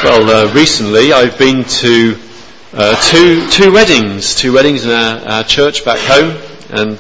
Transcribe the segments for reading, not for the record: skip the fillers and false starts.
Recently I've been to two weddings in our church back home, and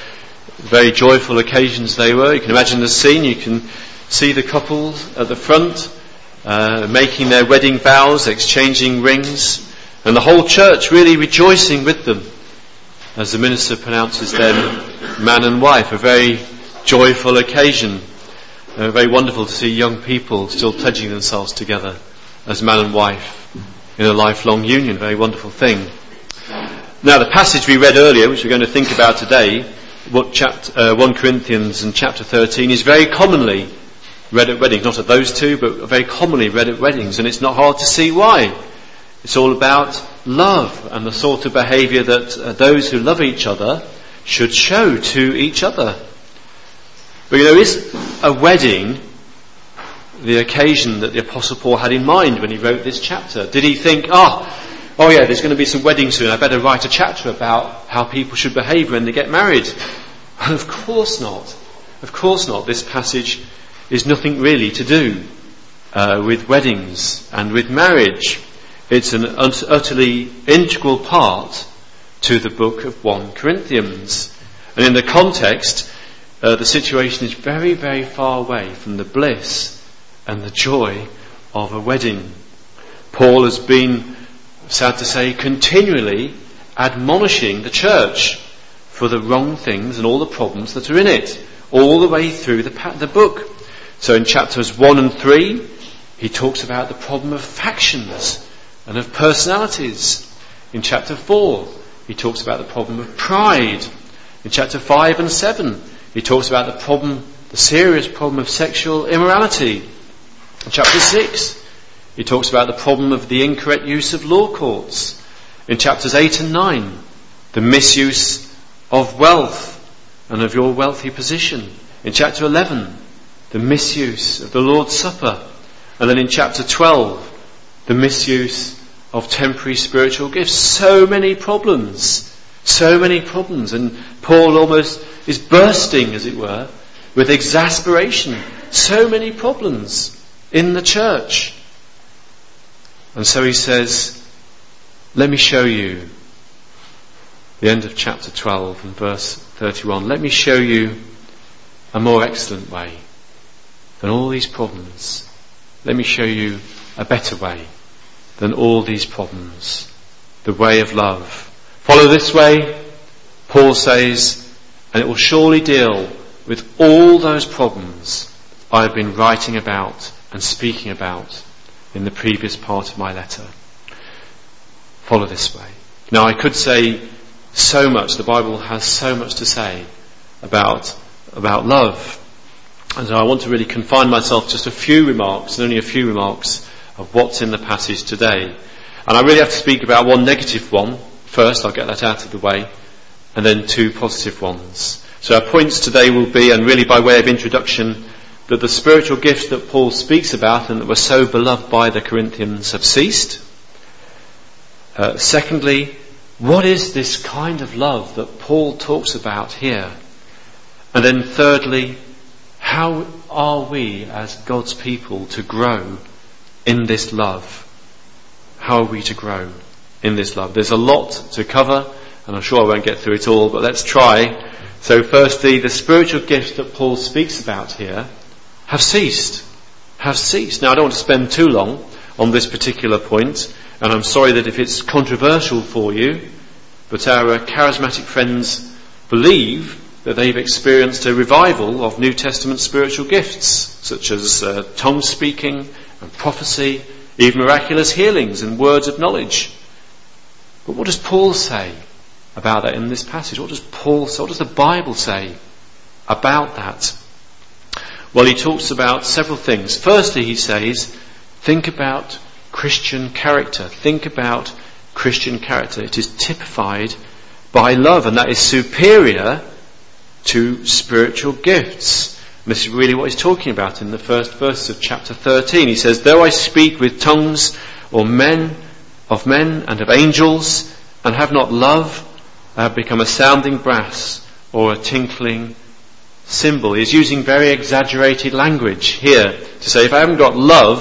very joyful occasions they were. You can imagine the scene. You can see the couples at the front making their wedding vows, exchanging rings, and the whole church really rejoicing with them as the minister pronounces them man and wife. A very joyful occasion. Very wonderful to see young people still pledging themselves together as man and wife in a lifelong union. Very wonderful thing. Now, the passage we read earlier, which we're going to think about today, 1 Corinthians and chapter 13, is very commonly read at weddings. Not at those two, but very commonly read at weddings. And it's not hard to see why. It's all about love and the sort of behaviour that those who love each other should show to each other. But is a wedding the occasion that the Apostle Paul had in mind when he wrote this chapter? Did he think, oh yeah, there's going to be some weddings soon, I better write a chapter about how people should behave when they get married? Well, of course not. Of course not. This passage is nothing really to do with weddings and with marriage. It's an utterly integral part to the book of 1 Corinthians. And in the context, the situation is very, very far away from the bliss and the joy of a wedding. Paul has been, sad to say, continually admonishing the church for the wrong things and all the problems that are in it, all the way through the book. So in chapters 1 and 3, he talks about the problem of factions and of personalities. In chapter 4, he talks about the problem of pride. In chapter 5 and 7, he talks about the serious problem of sexual immorality. In chapter 6, he talks about the problem of the incorrect use of law courts. In chapters 8 and 9, the misuse of wealth and of your wealthy position. In chapter 11, the misuse of the Lord's Supper. And then in chapter 12, the misuse of temporary spiritual gifts. So many problems. And Paul almost is bursting, as it were, with exasperation. So many problems in the church. And so he says, let me show you, the end of chapter 12 and verse 31, let me show you a more excellent way than all these problems. Let me show you a better way than all these problems. The way of love. Follow this way, Paul says, and it will surely deal with all those problems I have been writing about and speaking about in the previous part of my letter. Follow this way. Now, I could say so much. The Bible has so much to say about love. And so I want to really confine myself to just a few remarks, and only a few remarks of what's in the passage today. And I really have to speak about one negative one first. I'll get that out of the way. And then two positive ones. So our points today will be, and really by way of introduction, that the spiritual gifts that Paul speaks about and that were so beloved by the Corinthians have ceased. Secondly, what is this kind of love that Paul talks about here? And then thirdly, how are we as God's people to grow in this love? How are we to grow in this love? There's a lot to cover, and I'm sure I won't get through it all, but let's try. So firstly, the spiritual gifts that Paul speaks about here have ceased. Now, I don't want to spend too long on this particular point, and I'm sorry that if it's controversial for you, but our charismatic friends believe that they've experienced a revival of New Testament spiritual gifts, such as tongue speaking and prophecy, even miraculous healings and words of knowledge. But what does Paul say about that in this passage? What does the Bible say about that? Well, he talks about several things. Firstly, he says, think about Christian character. Think about Christian character. It is typified by love, and that is superior to spiritual gifts. And this is really what he's talking about in the first verse of chapter 13. He says, though I speak with tongues of men and of angels, and have not love, I have become a sounding brass or a tinkling cymbal. He's using very exaggerated language here to say, if I haven't got love,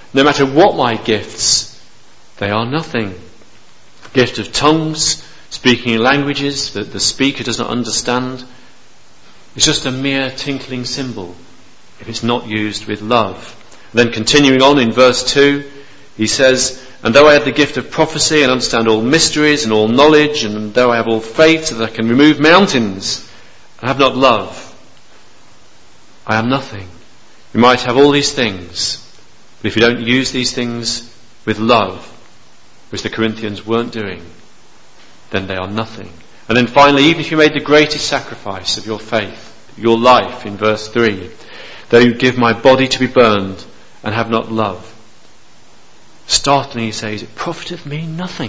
no matter what my gifts, they are nothing. The gift of tongues, speaking in languages that the speaker does not understand, is just a mere tinkling cymbal if it's not used with love. And then continuing on in verse 2, he says, and though I have the gift of prophecy and understand all mysteries and all knowledge, and though I have all faith so that I can remove mountains, and have not love, I am nothing. You might have all these things, but if you don't use these things with love, which the Corinthians weren't doing, then they are nothing. And then finally, even if you made the greatest sacrifice of your faith, your life, in verse 3, though you give my body to be burned and have not love, startlingly he says, it profiteth me nothing,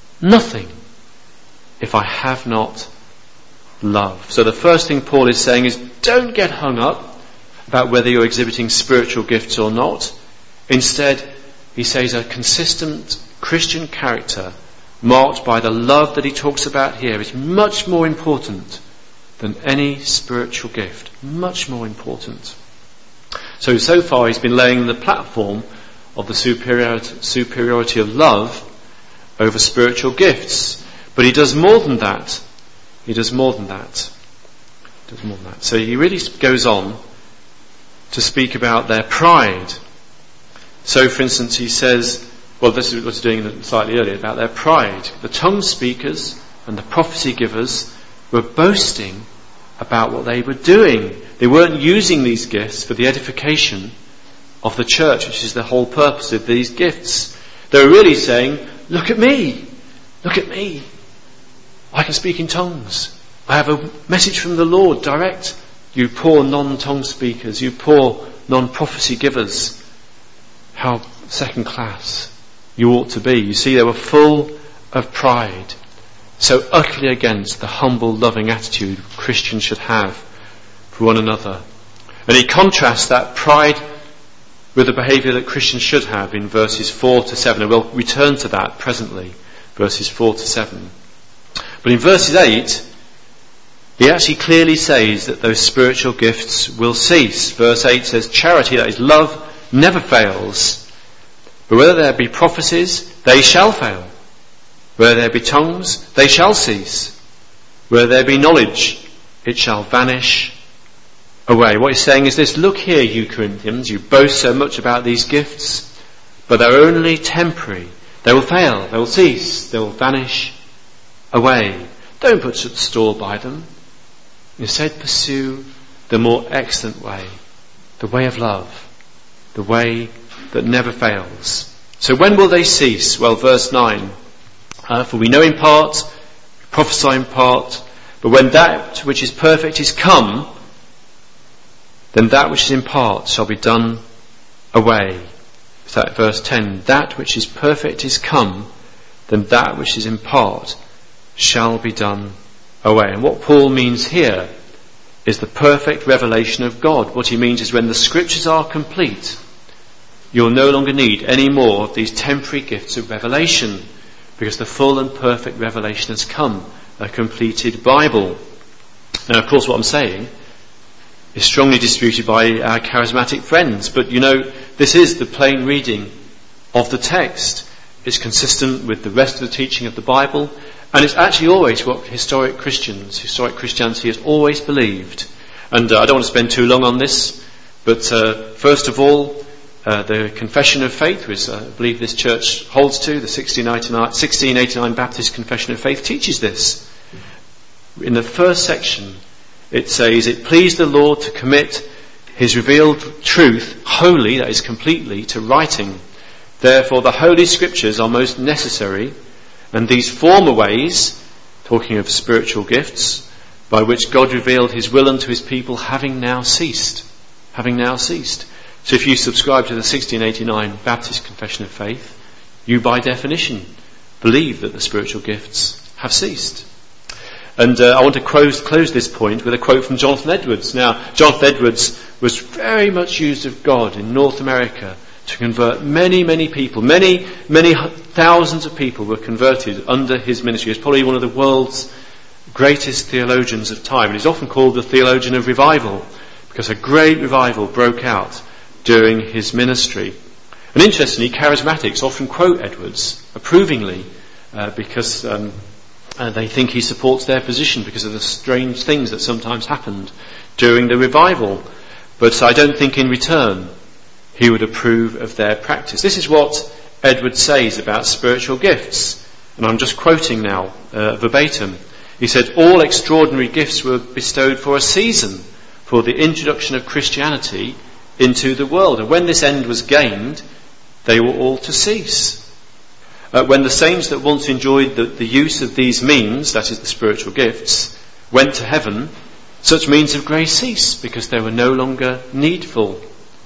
if I have not love. So the first thing Paul is saying is, don't get hung up about whether you're exhibiting spiritual gifts or not. Instead, he says a consistent Christian character marked by the love that he talks about here is much more important than any spiritual gift. Much more important. So far he's been laying the platform of the superiority of love over spiritual gifts. But he does more than that. So he really goes on to speak about their pride. So, for instance, he says, well, this is what he's doing slightly earlier, about their pride. The tongue speakers and the prophecy givers were boasting about what they were doing. They weren't using these gifts for the edification of the church, which is the whole purpose of these gifts. They were really saying, look at me, I can speak in tongues. I have a message from the Lord direct. You poor non-tongue speakers, you poor non-prophecy givers, how second class you ought to be. You see, they were full of pride, so utterly against the humble, loving attitude Christians should have for one another. And he contrasts that pride with the behaviour that Christians should have in verses 4 to 7, and we'll return to that presently, verses 4 to 7. But in verses 8, he actually clearly says that those spiritual gifts will cease. Verse 8 says, charity, that is love, never fails. But whether there be prophecies, they shall fail. Whether there be tongues, they shall cease. Whether there be knowledge, it shall vanish away. What he's saying is this, look here, you Corinthians, you boast so much about these gifts, but they're only temporary. They will fail, they will cease, they will vanish away. Don't put such store by them. Instead, pursue the more excellent way, the way of love, the way that never fails. So when will they cease? Well, verse 9, for we know in part, we prophesy in part, but when that which is perfect is come, then that which is in part shall be done away. Is that verse 10? That which is perfect is come, then that which is in part shall be done away. And what Paul means here is the perfect revelation of God. What he means is when the scriptures are complete, you'll no longer need any more of these temporary gifts of revelation, because the full and perfect revelation has come, a completed Bible. Now, of course, what I'm saying is strongly disputed by our charismatic friends, but this is the plain reading of the text. It's consistent with the rest of the teaching of the Bible, and it's actually always what historic Christianity has always believed. And I don't want to spend too long on this, but first of all, the Confession of Faith, which I believe this church holds to, the 1689 Baptist Confession of Faith, teaches this. In the first section, it says, it pleased the Lord to commit his revealed truth wholly, that is completely, to writing. Therefore the Holy Scriptures are most necessary, and these former ways, talking of spiritual gifts, by which God revealed his will unto his people, having now ceased. So if you subscribe to the 1689 Baptist Confession of Faith, you by definition believe that the spiritual gifts have ceased. And I want to close this point with a quote from Jonathan Edwards. Now, Jonathan Edwards was very much used of God in North America to convert many, many people. Many thousands of people were converted under his ministry. He was probably one of the world's greatest theologians of time. And he's often called the theologian of revival, because a great revival broke out during his ministry. And interestingly, charismatics often quote Edwards approvingly because they think he supports their position because of the strange things that sometimes happened during the revival. But I don't think in return he would approve of their practice. This is what Edwards says about spiritual gifts. And I'm just quoting now verbatim. He said, all extraordinary gifts were bestowed for a season, for the introduction of Christianity into the world. And when this end was gained, they were all to cease. When the saints that once enjoyed the use of these means, that is the spiritual gifts, went to heaven, such means of grace ceased because they were no longer needful.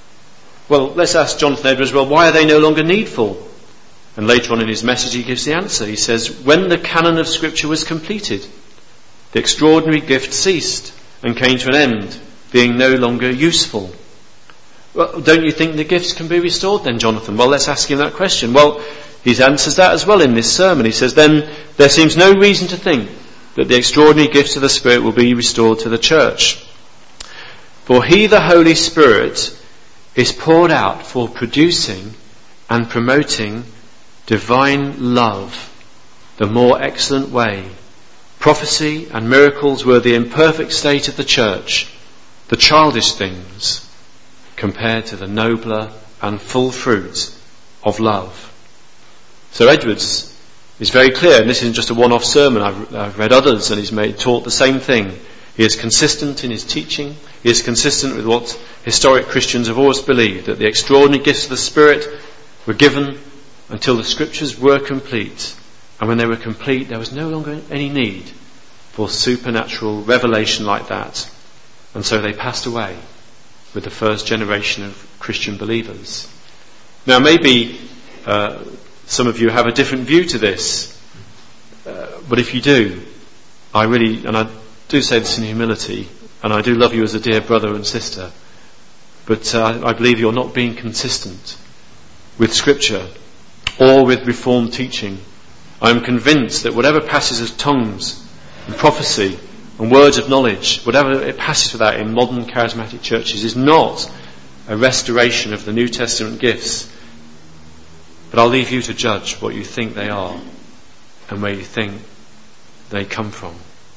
Well, let's ask Jonathan Edwards, well, why are they no longer needful? And later on in his message he gives the answer. He says, when the canon of Scripture was completed, the extraordinary gift ceased and came to an end, being no longer useful. Well, don't you think the gifts can be restored then, Jonathan? Well, let's ask him that question. Well, he answers that as well in this sermon. He says, then there seems no reason to think that the extraordinary gifts of the Spirit will be restored to the church. For he, the Holy Spirit, is poured out for producing and promoting divine love, the more excellent way. Prophecy and miracles were the imperfect state of the church, the childish things, compared to the nobler and full fruit of love. So Edwards is very clear, and this isn't just a one-off sermon. I've read others, and he's taught the same thing. He is consistent in his teaching. He is consistent with what historic Christians have always believed, that the extraordinary gifts of the Spirit were given until the Scriptures were complete. And when they were complete, there was no longer any need for supernatural revelation like that. And so they passed away with the first generation of Christian believers. Now maybe some of you have a different view to this, but if you do, I do say this in humility, and I do love you as a dear brother and sister, but I believe you're not being consistent with Scripture or with Reformed teaching. I'm convinced that whatever passes as tongues and prophecy and words of knowledge, whatever it passes for that in modern charismatic churches, is not a restoration of the New Testament gifts. But I'll leave you to judge what you think they are and where you think they come from.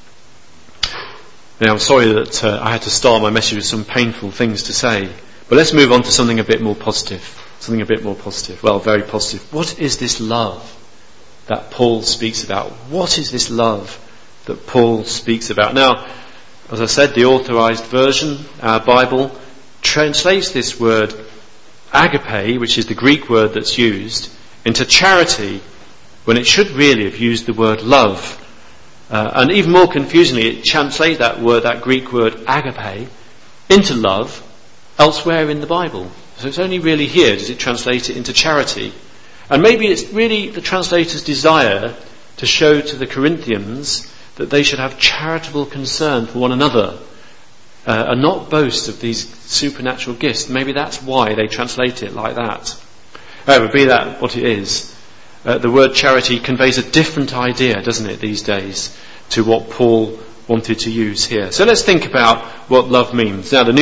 Now, I'm sorry that I had to start my message with some painful things to say, but let's move on to something a bit more positive. Something a bit more positive. Well, very positive. What is this love that Paul speaks about? What is this love that Paul speaks about? Now, as I said, the Authorized Version, our Bible, translates this word agape, which is the Greek word that's used, into charity, when it should really have used the word love. And even more confusingly, it translates that Greek word agape into love elsewhere in the Bible. So it's only really here does it translate it into charity. And maybe it's really the translator's desire to show to the Corinthians that they should have charitable concern for one another and not boast of these supernatural gifts. Maybe that's why they translate it like that. However, be that what it is, the word charity conveys a different idea, doesn't it, these days, to what Paul wanted to use here. So let's think about what love means. Now,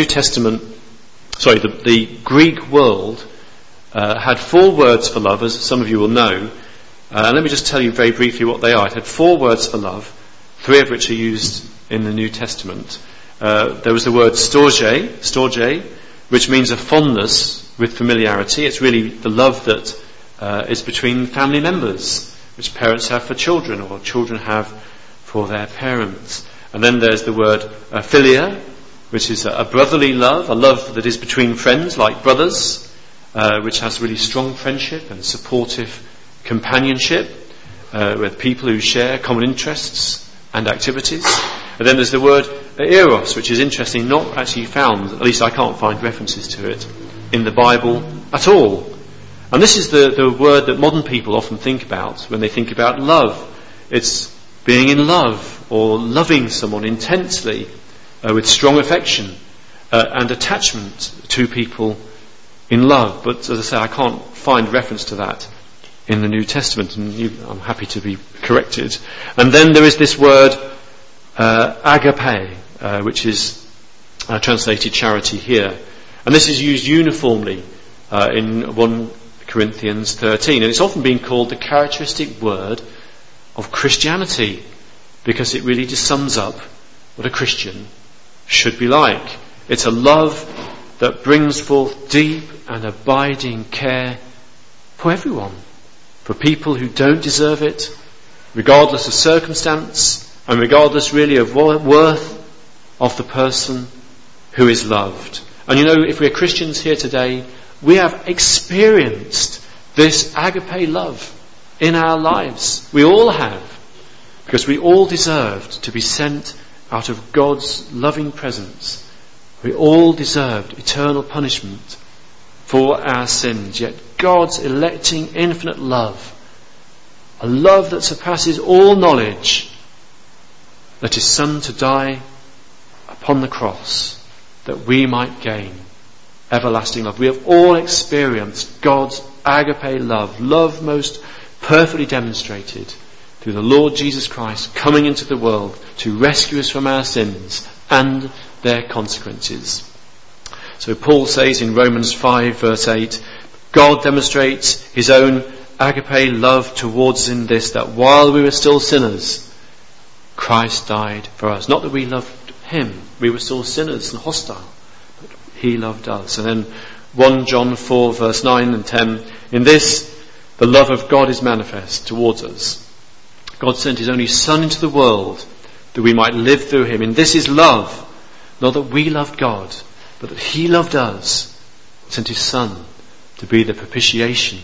the Greek world had 4 words for love, as some of you will know. And let me just tell you very briefly what they are. It had 4 words for love, 3 of which are used in the New Testament. There was the word storge, which means a fondness with familiarity. It's really the love that is between family members, which parents have for children or children have for their parents. And then there's the word philia, which is a brotherly love, a love that is between friends like brothers, which has really strong friendship and supportive companionship with people who share common interests and activities. And then there's the word eros, which is interesting, not actually found, at least I can't find references to it in the Bible at all. And this is the word that modern people often think about when they think about love. It's being in love or loving someone intensely with strong affection and attachment to people in love. But as I say, I can't find reference to that in the New Testament, and I'm happy to be corrected. And then there is this word agape, which is translated charity here. And this is used uniformly in 1 Corinthians 13. And it's often been called the characteristic word of Christianity, because it really just sums up what a Christian should be like. It's a love that brings forth deep and abiding care for everyone, for people who don't deserve it, regardless of circumstance and regardless really of worth of the person who is loved. And if we're Christians here today, we have experienced this agape love in our lives. We all have, because we all deserved to be sent out of God's loving presence. We all deserved eternal punishment for our sins. Yet God's electing infinite love, a love that surpasses all knowledge, let His Son to die upon the cross that we might gain everlasting love. We have all experienced God's agape love, love most perfectly demonstrated through the Lord Jesus Christ coming into the world to rescue us from our sins and their consequences. So Paul says in Romans 5 verse 8, God demonstrates His own agape love towards us in this, that while we were still sinners, Christ died for us. Not that we loved Him, we were still sinners and hostile, but He loved us. And then 1 John 4 verse 9 and 10, in this the love of God is manifest towards us. God sent His only Son into the world that we might live through Him. And this is love, not that we loved God, but that He loved us, sent His Son to be the propitiation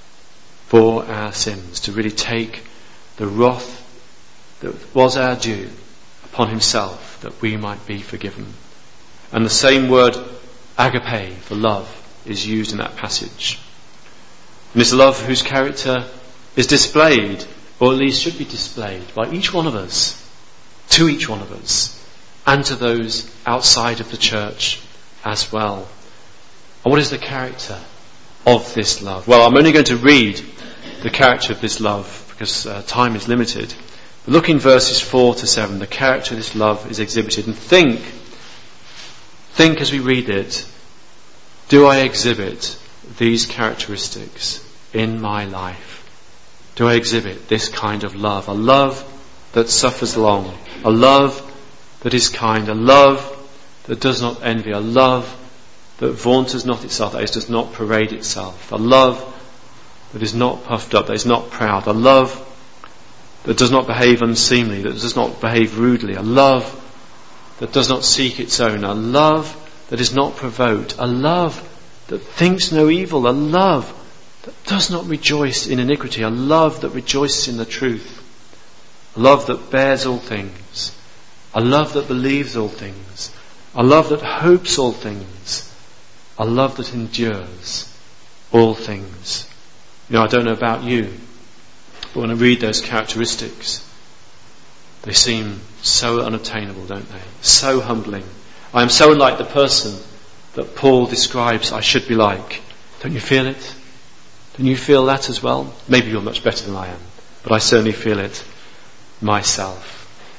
for our sins, to really take the wrath that was our due upon Himself, that we might be forgiven. And the same word agape for love is used in that passage. And it's a love whose character is displayed, or at least should be displayed, by each one of us, to each one of us, and to those outside of the church as well. And what is the character of this love? Well, I'm only going to read the character of this love because time is limited. But look in verses 4 to 7. The character of this love is exhibited. And think as we read it, do I exhibit these characteristics in my life? Do I exhibit this kind of love? A love that suffers long, a love that is kind, a love that does not envy, a love that vaunts not itself, that is, does not parade itself, a love that is not puffed up, that is not proud, a love that does not behave unseemly, that does not behave rudely, a love that does not seek its own, a love that is not provoked, a love that thinks no evil, a love that does not rejoice in iniquity, a love that rejoices in the truth, a love that bears all things, a love that believes all things, a love that hopes all things, a love that endures all things. I don't know about you, but when I read those characteristics, they seem so unobtainable, don't they? So humbling. I am so unlike the person that Paul describes I should be like. Don't you feel it? Don't you feel that as well? Maybe you're much better than I am, but I certainly feel it myself.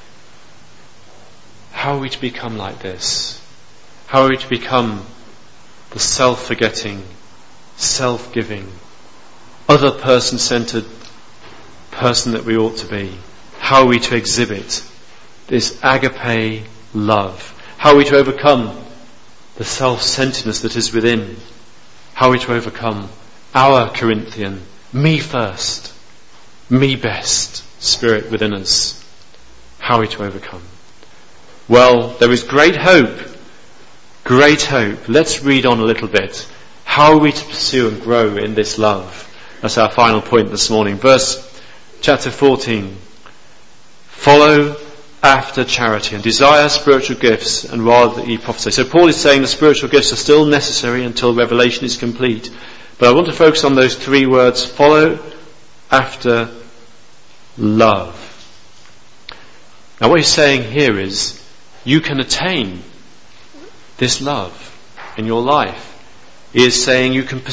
How are we to become like this? How are we to become the self-forgetting, self-giving, other person-centered person that we ought to be? How are we to exhibit this agape love? How are we to overcome the self-centeredness that is within? How are we to overcome our Corinthian, me first, me best spirit within us? How are we to overcome? Well, there is great hope. Great hope. Let's read on a little bit. How are we to pursue and grow in this love? That's our final point this morning. Chapter 14. Follow after charity and desire spiritual gifts and rather that ye prophesy. So Paul is saying the spiritual gifts are still necessary until revelation is complete. But I want to focus on those three words: follow after love. Now what he's saying here is you can attain this love in your life. He is saying you can